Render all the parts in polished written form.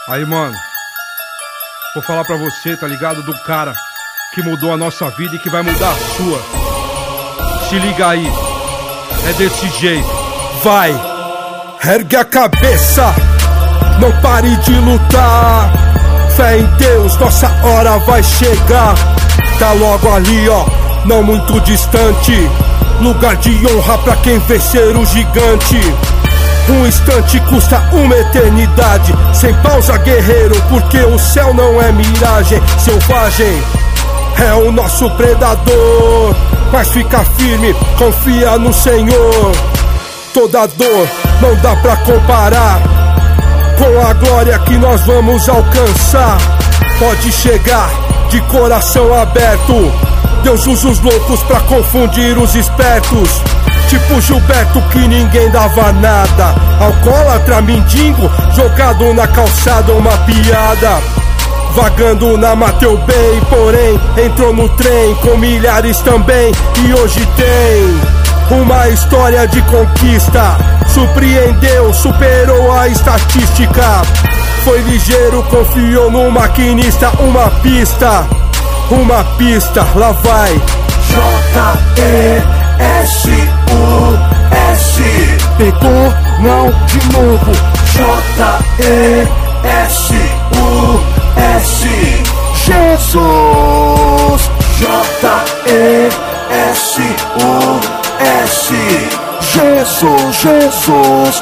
Aí, mano, vou falar pra você, tá ligado? Do cara que mudou a nossa vida e que vai mudar a sua. Se liga aí, é desse jeito. Vai, ergue a cabeça, não pare de lutar. Fé em Deus, nossa hora vai chegar. Tá logo ali, ó, não muito distante. Lugar de honra pra quem vencer o gigante. Um instante custa uma eternidade. Sem pausa, guerreiro, porque o céu não é miragem. Selvagem é o nosso predador, mas fica firme, confia no Senhor. Toda dor não dá pra comparar com a glória que nós vamos alcançar. Pode chegar de coração aberto. Deus usa os loucos pra confundir os espertos. Tipo Gilberto que ninguém dava nada. Alcoólatra, mendigo, jogado na calçada, uma piada. Vagando na Mateu Bem, porém entrou no trem com milhares também. E hoje tem uma história de conquista. Surpreendeu, superou a estatística. Foi ligeiro, confiou no maquinista. Uma pista, lá vai. J-E-S-U-S. Pegou, não, de novo. J-E-S-U-S. Jesus. J-E-S-U-S. Jesus, Jesus.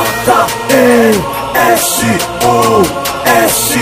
J-E-S-U-S.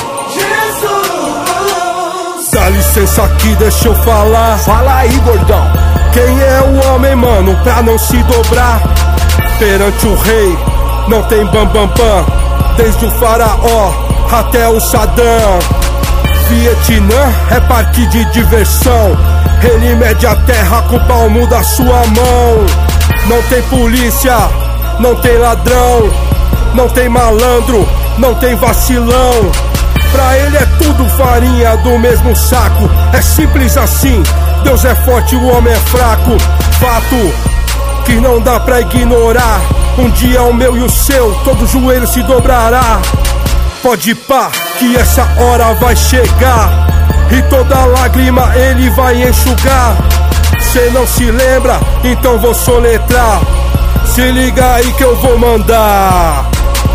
Dá licença aqui, deixa eu falar. Fala aí, gordão. Quem é o homem, mano, pra não se dobrar perante o rei? Não tem bam bam bam. Desde o faraó até o Saddam. Vietnã é parque de diversão. Ele mede a terra com o palmo da sua mão. Não tem polícia, não tem ladrão, não tem malandro, não tem vacilão. Pra ele é tudo farinha do mesmo saco. É simples assim, Deus é forte, o homem é fraco. Fato que não dá pra ignorar. Um dia o meu e o seu, todo joelho se dobrará. Pode pá, que essa hora vai chegar e toda lágrima ele vai enxugar. Cê não se lembra? Então vou soletrar. Se liga aí que eu vou mandar.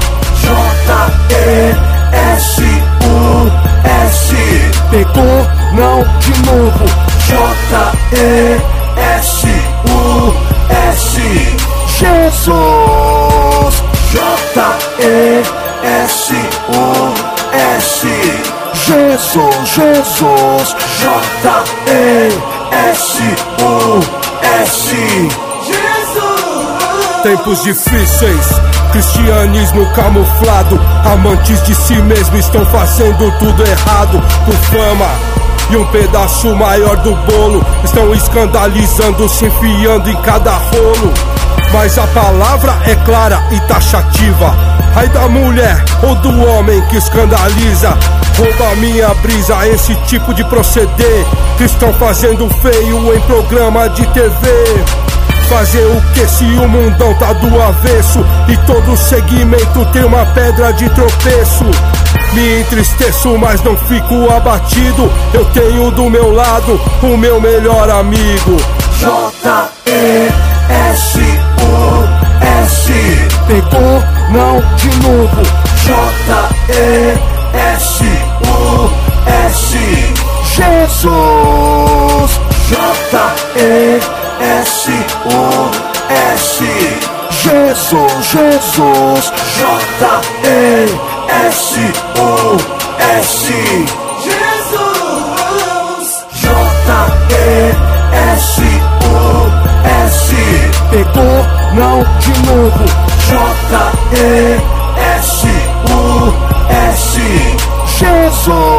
J-E-S-U-S. Pegou, não, de novo. J-E-S-U-S. Jesus. J-E-S-U-S. Jesus, Jesus. J-E-S-U-S. Tempos difíceis, cristianismo camuflado. Amantes de si mesmo estão fazendo tudo errado. Por fama e um pedaço maior do bolo, estão escandalizando, se enfiando em cada rolo. Mas a palavra é clara e taxativa. Ai da mulher ou do homem que escandaliza. Rouba minha brisa, esse tipo de proceder. Que estão fazendo feio em programa de TV. Fazer o que se o mundão tá do avesso e todo segmento tem uma pedra de tropeço? Me entristeço, mas não fico abatido. Eu tenho do meu lado o meu melhor amigo. J-E-S-U-S. Pegou, não, de novo. J-E-S-U-S. Jesus. J-E-S-U-S. Jesus, Jesus. J-E-S-U-S. Jesus. J-E-S-U-S. Pegou, não, de novo. J-E-S-U-S. Jesus.